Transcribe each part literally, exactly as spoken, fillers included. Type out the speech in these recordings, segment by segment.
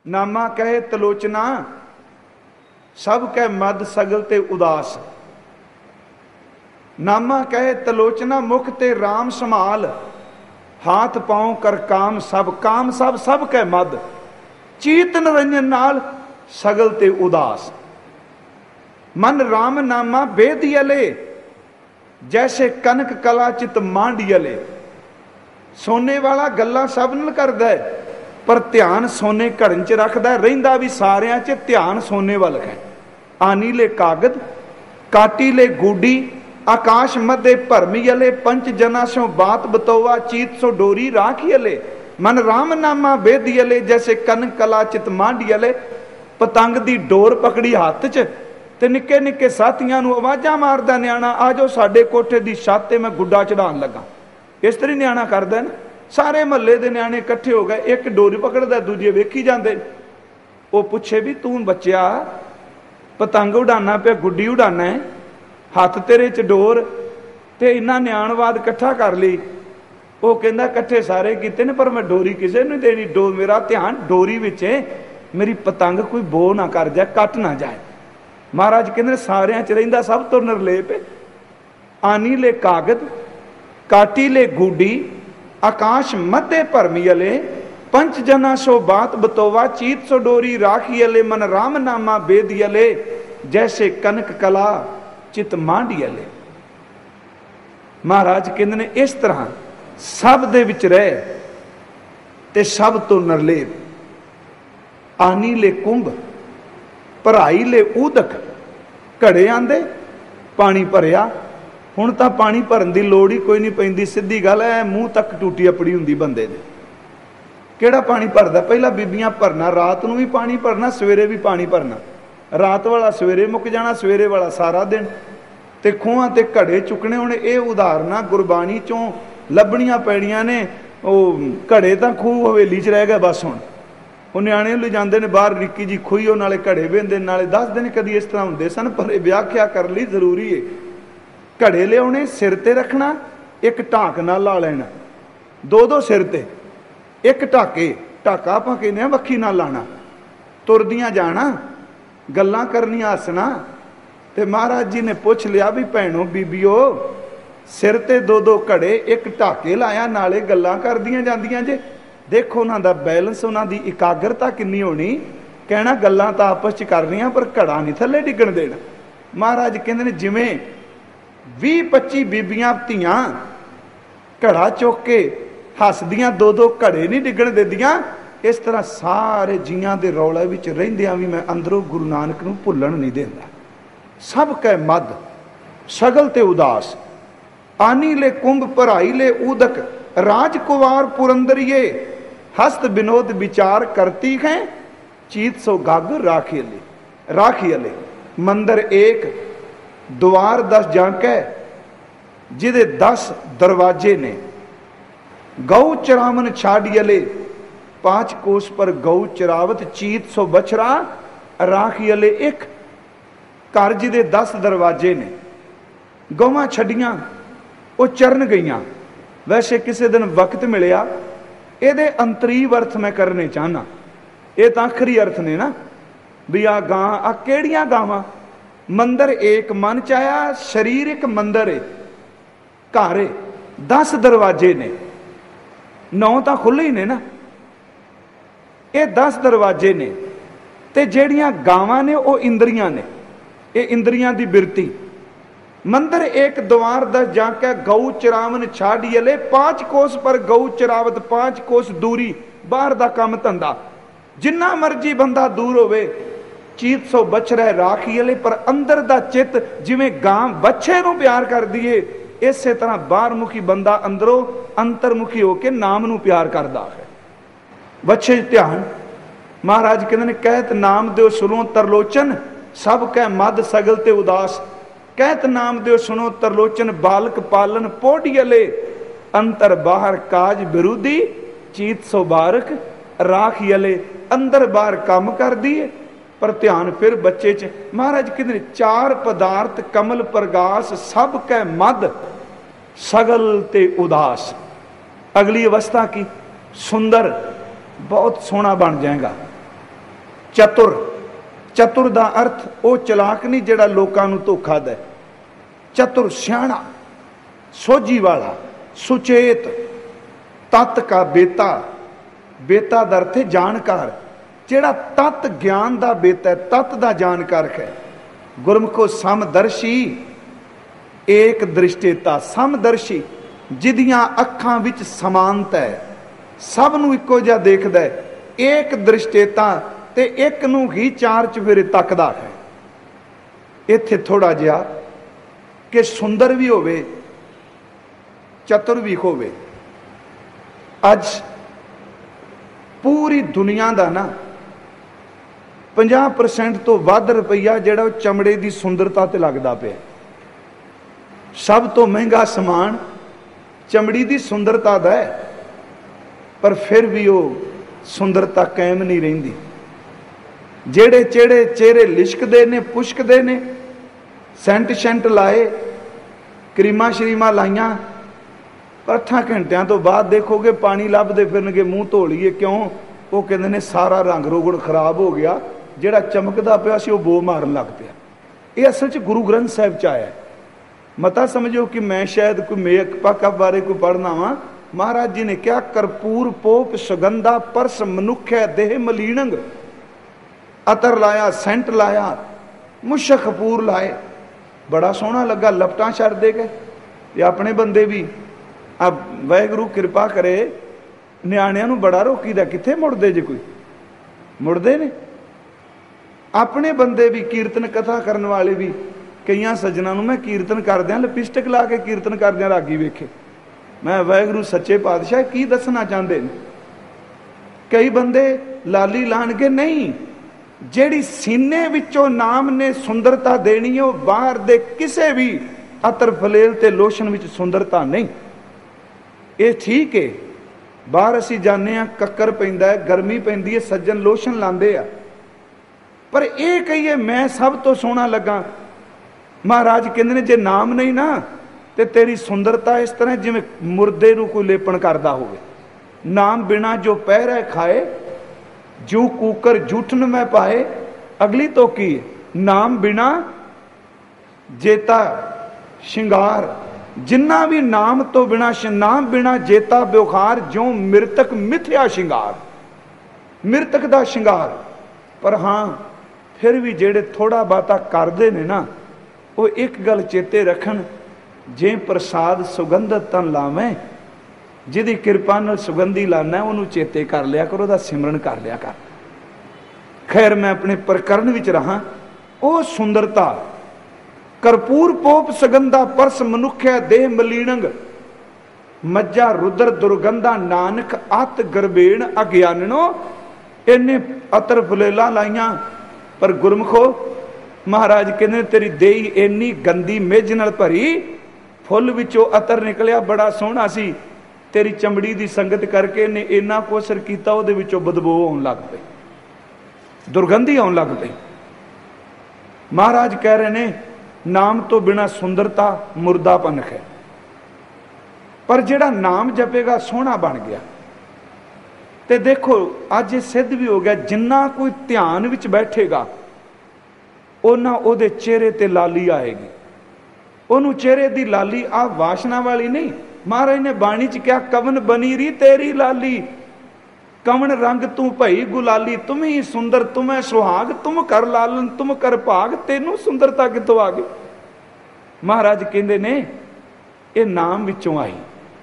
नामा कहे तलोचना सब कह मद सगल ते उदास। नामा कहे तलोचना मुख ते राम संभाल, हाथ पांव कर काम सब, काम सब सब कह मद, चीत निरंजन नाल सगल ते उदास। मन राम नामा बेदियले, जैसे कनक कला चित मांडियले। सोने वाला गल्ला सब नाल करदा है, पर ध्यान सोने घड़न च रखदा है, रहिंदा भी सारियां च ध्यान सोने वाल है। आनी ले कागद काटी ले गूडी, आकाश मध्य भरमीयले, पंच जना सो बात बतौवा, चीत सो डोरी राखियले। मन राम नामा बेदियले, जैसे कनक कला चित मांडियले। पतंग दी डोर पकड़ी हत्थ च ते निक्के निक्के साथियां नूं आवाज़ां मारदा न्याणा, आ जाओ साडे कोठे दी छत ते मैं गुड्डा चढ़ाउण लगा। इस तरह न्याणा करदा ना। सारे महल्ले दे न्याणे इकट्ठे हो गए, एक डोरी पकड़दा दूजे वेखी जांदे। वो पुछे भी तू बच्चिया पतंग उड़ाना पे, गुड्डी उड़ाना है, हत्थ तेरे च डोर ते इन्ना न्याणवाद इकट्ठा कर ली। वो कहंदा इकट्ठे सारे कीते ने, पर मैं डोरी किसे नूं देनी। डोर मेरा ध्यान डोरी विच है, मेरी पतंग कोई बो ना कर जाए, कट ना जाए। महाराज कहंदे सारियां च रहिंदा सब तो निर्लेप है। आनी ले कागद काटी ले गूडी, आकाश मध्य भरमीयले। पंच जना सो बात बतौवा, चीत सो डोरी राखियले। मन राम नामा बेदियले, जैसे कनक कला चित मांडियले। महाराज कहंदे ने इस तरह सब दे विच रह ते सब तो निर्लेप। आनी ले कुंभ भराई ले ऊदक, घड़े आंदे पानी भरिया, हुण तां पानी भरन दी लोड़ ही कोई नहीं पैंदी। सीधी गल है, मूँह तक टूटी अपड़ी हुंदी बंदे दे। किहड़ा पानी भरदा? पहला बीबियां भरना, रात नूं भी पानी भरना, सवेरे भी पानी भरना। रात वाला सवेरे मुक जाना, सवेरे वाला सारा दिन। ते खूहां ते घड़े चुकने। हुण ये उदाहरणां गुरबाणी चों ਲੱਭਣੀਆਂ ਪੈਣੀਆਂ ਨੇ। ਉਹ ਘੜੇ ਤਾਂ ਖੂਹ ਹਵੇਲੀ 'ਚ ਰਹਿ ਗਿਆ ਬਸ। ਹੁਣ ਉਹ ਨਿਆਣੇ ਨੂੰ ਲਿਜਾਂਦੇ ਨੇ ਬਾਹਰ, ਨਿੱਕੀ ਜੀ ਖੂਹੀ, ਉਹ ਨਾਲੇ ਘੜੇ ਵਹਿੰਦੇ, ਨਾਲੇ ਦੱਸਦੇ ਨੇ ਕਦੀ ਇਸ ਤਰ੍ਹਾਂ ਹੁੰਦੇ ਸਨ, ਪਰ ਇਹ ਵਿਆਖਿਆ ਕਰਨ ਲਈ ਜ਼ਰੂਰੀ ਹੈ। ਘੜੇ ਲਿਆਉਣੇ, ਸਿਰ ਤੇ ਰੱਖਣਾ, ਇੱਕ ਢਾਕ ਨਾਲ ਲਾ ਲੈਣਾ, ਦੋ ਦੋ ਸਿਰ ਤੇ, ਇੱਕ ਢਾਕੇ, ਢਾਕਾ ਆਪਾਂ ਕਹਿੰਦੇ ਹਾਂ ਵੱਖੀ ਨਾਲ ਲਾਣਾ। ਤੁਰਦੀਆਂ ਜਾਣਾ, ਗੱਲਾਂ ਕਰਨੀਆਂ, ਹੱਸਣਾ। ਤੇ ਮਹਾਰਾਜ ਜੀ ਨੇ ਪੁੱਛ ਲਿਆ ਵੀ ਭੈਣੋ ਬੀਬੀਓ, सिर ते दो दो घड़े, एक ढाके लाया, नाले गल्लां करदियां जांदियां जे। देखो उन्हां दा बैलेंस, उन्हां दी इकाग्रता किन्नी होनी। कहना गल्लां तां आपस च कर रहीआं, पर घड़ा नहीं थल्ले डिगण देना। महाराज कहंदे ने जिवें ਵੀਹ पच्ची बीबियां धीआं घड़ा चुक के हसदियां, दो दो घड़े नहीं डिगण दिंदियां, इस तरह सारे जीआं दे रौले विच रहिंदियां भी मैं अंदरों गुरु नानक नूं भुल्लण नहीं देंदा। सब कै मद सगल ते उदास। आनी ले कुंभ भराई ले ऊदक, राजकुमार पुरंदरिये। हस्त विनोद विचार करती हैं, चीत सो गागर राखियले। राखियले मंदिर एक, द्वार दस जांकै, जिदे दस दरवाजे ने। गौ चरावन छाड़ियले, पांच कोस पर गौ चरावत, चीत सो बछरा राखियले। एक घर जिदे दस दरवाजे ने, गौवां छड़ियां, वो चरण गईयां। वैसे किसी दिन वक्त मिलिया, ये अंतरी अर्थ मैं करने चाहना। ये तो आखिरी अर्थ ने ना भी आ गां, आ केड़ियां गावां? मंदिर एक, मन च आया, शरीर एक मंदिर है, घर है, दस दरवाजे ने, नौ तो खुले ही ने ना, ये दस दरवाजे ने। ते जेड़ियां गावां ने वो इंद्रियां ने, ये इंद्रियां दी बिरती। मंदिर एक, द्वार दस जाके, गऊ चरावन छाड़ियले। पांच कोस पर गऊ चरावत, पांच कोस दूरी, बाहर दा काम धंधा, जिन्ना मर्जी बंदा दूर होवे। चीत सो बछड़ा राखियले, पर अंदर दा चित जिवें गां बच्छे नूं प्यार कर दिए, इसे तरह बाहरमुखी बंदा अंदरों अंतरमुखी होके नाम नूं प्यार करदा है। बच्छे ध्यान। महाराज कहंदे ने कहत नाम दिओ सुनो तरलोचन, सब कै मद सगल ते उदास। कहत नाम दिओ सुनो तरलोचन, बालक पालन पोढ़ियले। अंतर बाहर काज विरोधी, चीत सो बारक राखियले। अंदर बाहर काम कर दिए, पर ध्यान फिर बच्चे च। महाराज कहते चार पदार्थ कमल प्रगास, सब कै मद सगल ते उदास। अगली अवस्था की सुंदर, बहुत सोहना बन जाएगा। चतुर, चतुर का अर्थ वो चलाक नहीं जिहड़ा लोकां नूं धोखा दे। चतुर सियाणा, सोझी वाला, सुचेत। तत् का बेता, बेता का अर्थ है जानकार, जिहड़ा तत् ज्ञान का बेता है, तत् का जानकार है। गुरमुखो समदर्शी, एक दृष्टिता। समदर्शी जिदियां अखां विच समानता है, सब नूं इक्को जिहा देखदा है। एक दृष्टिता ते एक नूं ही चार चुफेरे तकदा है। इत्थे थोड़ा जिहा कि सुंदर भी होवे, चतुर भी होवे। अज पूरी दुनिया का ना पचास परसेंट तो वध रुपया जिहड़ा चमड़े की सुंदरता ते लगदा पिया। सब तो महंगा समान चमड़ी की सुंदरता दा है, पर फिर भी वो सुंदरता कायम नहीं रहिंदी। जेड़े चेड़े चेहरे लिशकदे ने, पुशकदे ने, सेंट शेंट लाए, क्रीमा शरीमा लाइया, पर अठां घंटिया तो बाद देखोगे पानी लभदे फिरनगे, मूँह धो लीए। क्यों? वो कहते ने सारा रंग रोगड़ खराब हो गया, जिहड़ा चमकदा पिया सी वो बो मारन लग पिया। ये असल च गुरु ग्रंथ साहिब च आया। मता समझो कि मैं शायद कोई मेकअप बारे कोई पढ़ना वा। महाराज जी ने क्या, करपूर पोप सुगंधा परस मनुख है देह मलीनंग। अतर लाया, सेंट लाया, मुशक कपूर लाए, बड़ा सोहना लगा, लपटा छड़ दे गए। ये अपने बंदे भी अब वाहिगुरू कृपा करे, नियाणियां नूं बड़ा रोकीदा, कित्थे मुड़दे जे कोई मुड़दे ने। अपने बंदे भी कीर्तन कथा करने वाले भी, कई सज्जनों नूं मैं कीर्तन करदियां लिपस्टिक ला के कीर्तन करदियां रागी वेखे। मैं वाहिगुरू सच्चे पातशाह की दसना चाहते हैं। कई बंदे लाली लाणगे नहीं, जेड़ी सीने विचों नाम ने सुंदरता देनी है, वो बाहर दे किसे भी अतर फलेल ते लोशन विच सुंदरता नहीं। ये ठीक है, बाहर असीं जाने आ, कक्कर पैंदा है, गर्मी पैंदी है, सज्जन लोशन लांदे आ, पर यह कहिए मैं सब तो सोहना लगा। महाराज कहते ने जे नाम नहीं ना ते तेरी सुंदरता इस तरह जिवें मुर्दे नूं कोई लेपन करदा होवे। नाम बिना जो पैर खाए, जू कूकर जूठन में पाए। अगली तो की, नाम बिना जेता शिंगार। जिन्ना भी नाम तो बिना, नाम बिना जेता ब्योखार, जो मृतक मिथ्या शिंगार, मृतक दा शिंगार। पर हाँ फिर भी जेड़े थोड़ा बाता करते ने ना, वो एक गल चेते रखन, जे प्रसाद सुगंधत तन लावें, जिहदी कृपा नाल सुगंधी लाना उन्होंने चेते कर लिया करो, उहदा सिमरन कर लिया कर। खैर मैं अपने प्रकरण विच रहा। वो सुंदरता, करपूर पोप सुगंधा परस मनुख है देह मलीनंग। मज्जा रुद्र दुर्गंधा नानक अत गरबेण अज्ञाननो। इन्ने अतर फलेला लाइया, पर गुरमुखो महाराज कहते तेरी देही इन्नी गंदी मेज नाल भरी, फुल विचों अतर निकलिया बड़ा सोहना सी, तेरी चमड़ी की संगत करके इन्हें इन्ना कोसर किया, उहदे विचों बदबू आउण लग पई, दुर्गंधी आउण लग पई। महाराज कह रहे ने नाम तो बिना सुंदरता मुर्दापन है, पर जिहड़ा नाम जपेगा सोहना बन गया। ते देखो अज ये सिद्ध भी हो गया, जिन्ना कोई ध्यान विच बैठेगा उन्ना उहदे चेहरे ते लाली आएगी। उन्होंने चेहरे की लाली आ वासना वाली नहीं। महाराज ने बाणी च क्या, कवन बनी री तेरी लाली, कवन रंग तू भई गुलाली, तुम ही सुंदर तुम्हें सुहाग, तुम कर लालन तुम कर भाग, तेनू सुंदरता कितों आ गई। महाराज कहते ने ये नाम विचों आई।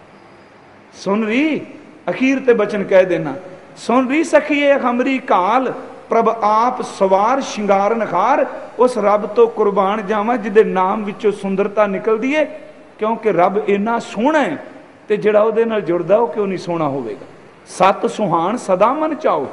सुन री, अखीर ते बचन कह देना, सुन री सखीए हमरी काल, प्रभ आप सवार शिंगार नखार। उस रब तो कुर्बान जावा जिदे नाम विचों सुंदरता निकलती है, क्योंकि रब इन्ना सोहना है, ते जिहड़ा उहदे नाल जुड़दा वो क्यों नहीं सोहना होवेगा। सत सुहान सदा मन चाओ,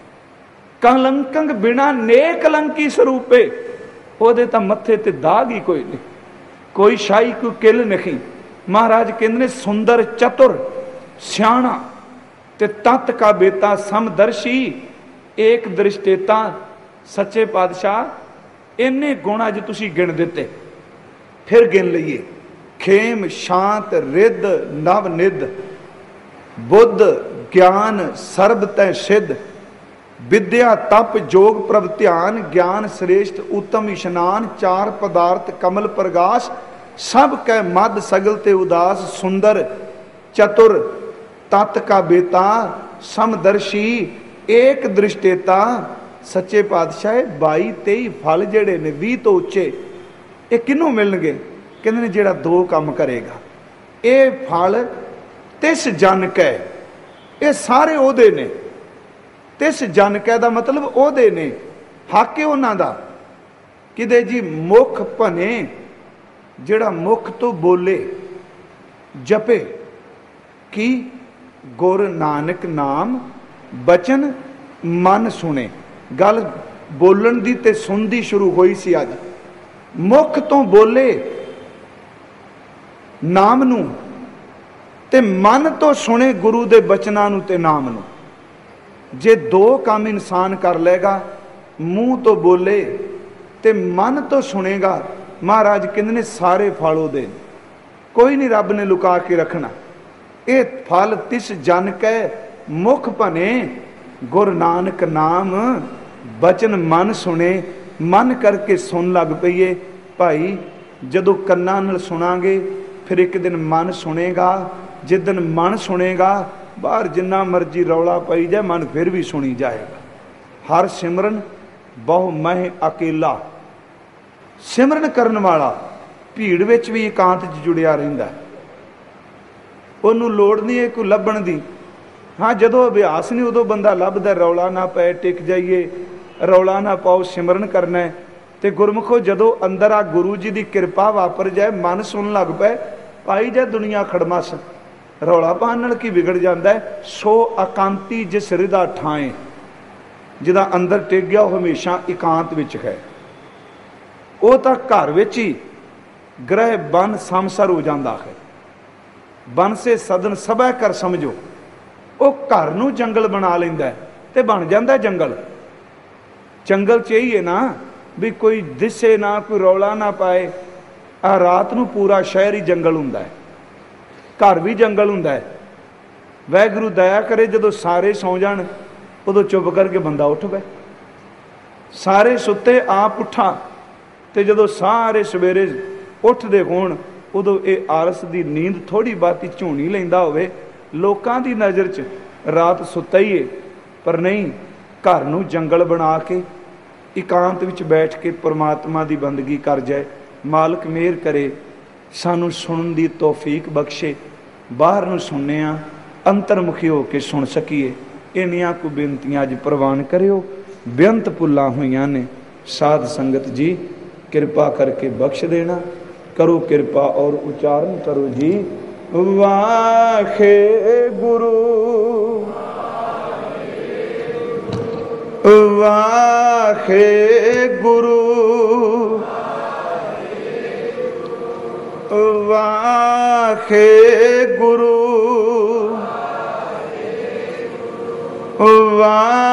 कलंकंग बिना नेक कलंकी स्वरूपे। उहदे तां मत्थे ते दाग ही कोई नहीं, कोई शाही कोई किल नहीं। महाराज कहंदे ने सुंदर चतुर सियाणा ते तत् का बेता समदर्शी एक दृष्टेता। सच्चे पातशाह इन्ने गुण अज तुसीं गिण दिते, फिर गिन लईए। खेम शांत रिद नव निध, बुद्ध ज्ञान सर्ब तै सिद्ध। विद्या तप जोग प्रभ ध्यान ज्ञान श्रेष्ठ उत्तम इशनान चार पदार्थ कमल प्रगाश सब कै मद सगल ते उदास सुंदर चतुर तत् का बेता समदर्शी एक दृष्टेता सच्चे पातशाह बाई तेई फल जेड़े ने भी तो उच्चे ये किनों मिलणगे कहंदे ने जेड़ा दो काम करेगा ये फल तिस जन कै ये सारे ओहदे ने तिस जन कै दा मतलब ओहदे ने हक उन्हां दा किदे जी मुख भने जेड़ा मुख तो बोले जपे कि गुर नानक नाम बचन मन सुने गल बोलन दी ते सुनदी शुरू हुई सी अज मुख तो बोले नाम नू ते मन तो सुने गुरु दे बचनां नू ते नाम नू जे दो काम इंसान कर लेगा मूँह तो बोले ते मन तो सुनेगा महाराज कहते ने सारे फल ओहदे कोई नहीं रब ने लुका के रखना ये फल तिस जन कै मुख भने गुरु नानक नाम बचन मन सुने मन करके सुन लग पईए भाई जदों कन्नां नाल सुनांगे फिर एक दिन मन सुनेगा जिस दिन मन सुनेगा बाहर जिन्ना मर्जी रौला पई जाए मन फिर भी सुनी जाएगा हर सिमरन बहु मह अकेला सिमरन करन वाला भीड़ विच भी एकांत च जुड़िया रहिंदा उहनूं लोड़ नहीं है कोई लभण दी हाँ जदों अभ्यास नहीं उदों बंदा लभदा रौला ना पै टिक जाइए रौला ना पाओ सिमरन करना है तो गुरमुखो जदों अंदर आ गुरु जी की कृपा वापर जाए मन सुन लग पे पाई जाए दुनिया खड़मस रौला पाने नाल की बिगड़ जाता है सो अकांती जिस हृदा ठाए जिदा अंदर टिक गया वह हमेशा एकांत विच है वो तो घर विच ही ग्रह बन समसर हो जाता है बन से सदन सभा कर समझो वो घर नूं जंगल बना लैंदा है ते बन जाता जंगल जंगल च यही है ना भी कोई दिसे ना कोई रौला ना पाए आ रात नूं पूरा शहर ही जंगल हुंदा है घर भी जंगल हुंदा है वाहिगुरू दया करे जदों सारे सौ जाण उदों चुप करके बंदा उठ पए सारे सुते आप उठा ते जदों सारे सवेरे उठदे होण उदों ये आलस की नींद थोड़ी बाती झूनी लैंदा होवे लोकां दी नज़र च रात सुता ही है पर नहीं घर नूं जंगल बना के एकांत विच बैठ के परमात्मा की बंदगी कर जाए मालिक मेहर करे सानू सुनन दी तौफीक बख्शे बाहर नूं सुनने आ अंतरमुखी हो के सुन सकीए इन्नियां को बेनतियां अज प्रवान करियो बेअंत भुल्लां होईयां ने साध संगत जी कृपा करके बख्श देना करो कृपा और उच्चारण करो जी वाहे गुरु वाहे गुरु वाहे गुरु वाहे